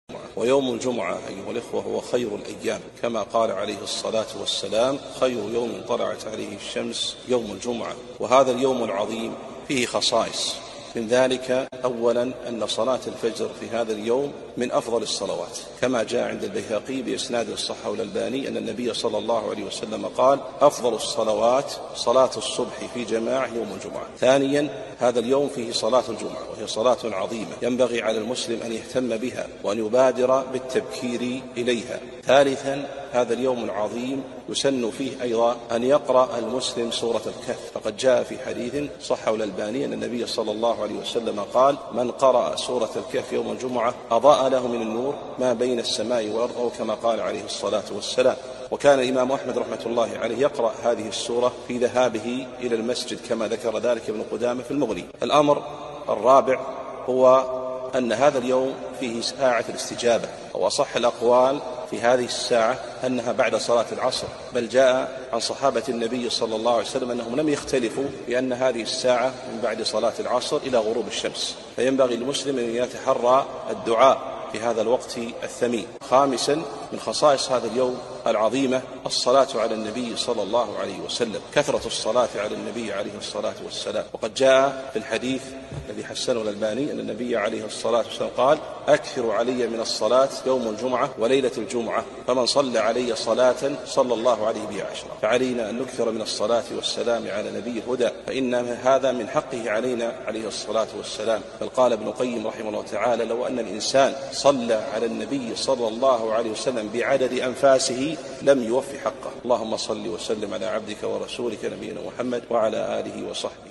ويوم الجمعة أيها الإخوة هو خير الأيام، كما قال عليه الصلاة والسلام: خير يوم طلعت عليه الشمس يوم الجمعة. وهذا اليوم العظيم فيه خصائص، من ذلك أولا أن صلاة الفجر في هذا اليوم من أفضل الصلوات، كما جاء عند البيهقي بإسناد الصحة والألباني أن النبي صلى الله عليه وسلم قال: أفضل الصلوات صلاة الصبح في جماعة يوم الجمعة. ثانيا، هذا اليوم فيه صلاة الجمعة، وهي صلاة عظيمة ينبغي على المسلم أن يهتم بها وأن يبادر بالتبكير إليها. ثالثا، هذا اليوم العظيم يسن فيه أيضا أن يقرأ المسلم سورة الكهف، فقد جاء في حديث صحه الألباني أن النبي صلى الله عليه وسلم قال: من قرأ سورة الكهف يوم الجمعة أضاء له من النور ما بين السماء والأرض، أو كما قال عليه الصلاة والسلام. وكان الإمام أحمد رحمة الله عليه يقرأ هذه السورة في ذهابه إلى المسجد، كما ذكر ذلك ابن قدامة في المغني. الأمر الرابع هو أن هذا اليوم فيه ساعة الاستجابة، أو أصح الأقوال في هذه الساعة أنها بعد صلاة العصر، بل جاء عن صحابة النبي صلى الله عليه وسلم أنهم لم يختلفوا بأن هذه الساعة من بعد صلاة العصر إلى غروب الشمس، فينبغي للمسلم أن يتحرى الدعاء في هذا الوقت الثمين. خامسا، من خصائص هذا اليوم العظيمة الصلاة على النبي صلى الله عليه وسلم، كثرة الصلاة على النبي عليه الصلاة والسلام. وقد جاء في الحديث الذي حسنه الألباني أن النبي عليه الصلاة والسلام قال: أكثر علي من الصلاة يوم الجمعة وليلة الجمعة، فمن صلى علي صلاة صلى الله عليه بها 10. فعلينا أن نكثر من الصلاة والسلام على نبي الهدى، فإن هذا من حقه علينا عليه الصلاة والسلام. بل قال ابن القيم رحمه الله تعالى: لو أن الإنسان صلى على النبي صلى الله عليه وسلم بعدد أنفاسه لم يوفي حقه. اللهم صل وسلم على عبدك ورسولك نبينا محمد وعلى آله وصحبه.